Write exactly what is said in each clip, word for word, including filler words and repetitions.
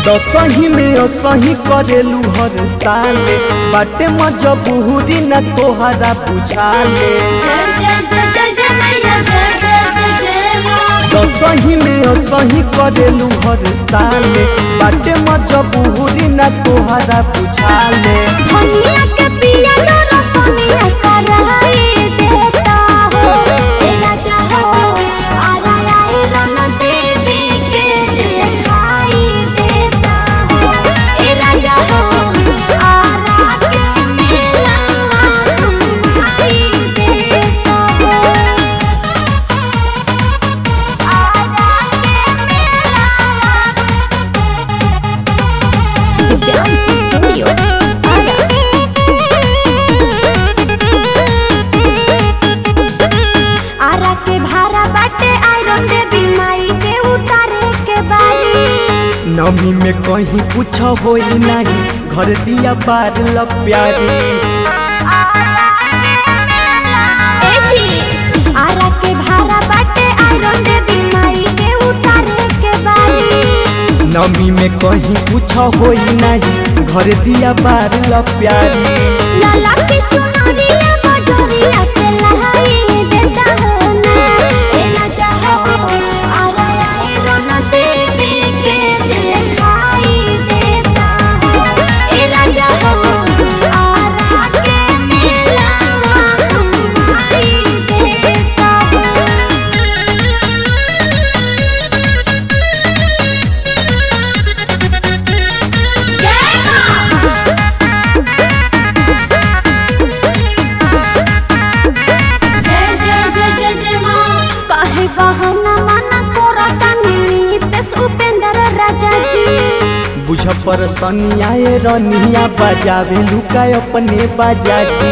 दसही में असही करेलू हर साले बाटे मजबूरी न तोहरा बुझाले। दसही में असही करेलू हर साले बाटे मजबूरी न तोहरा बुझाले। धनिया के पिया लो रसनिया कराई देता हो ए राजा हो आरा आई रन देवी के दिखाई देता हो ए राजा हो आरा के मेला घुमाई देता हो आरा के मेला डांस स्टूडियो आरा के भारा बाटे आयरन देवी माई के उतारे के बारी। नमी में कहीं कुछ होई नहीं घर दिया बार ल प्यारी। ए जी आरा के भारा बाटे आयरन देवी माई के उतारे के बारी। नमी में कहीं कुछ होई नहीं घर दिया बार ल प्यारी। लाला की चुनरिया बजरिया से लहाई देता हो ना ए राजा हो आरा आयरन देवी के दिखाई देता हो ए राजा हो आरा के मेला घुमाई देता हो। काहे बहाना माना करता नीतीश उपेंद्र राजा जी। बुझ पर सनियाए रनिया बजावे लुका अपने बाजाजी।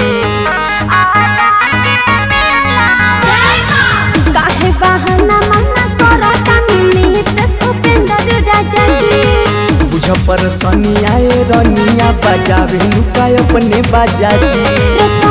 काहे बहाना माना करता नीतीश उपेंद्र राजा जी। बुझ पर सनियाए रनिया बजावे लुका अपने बाजाजी।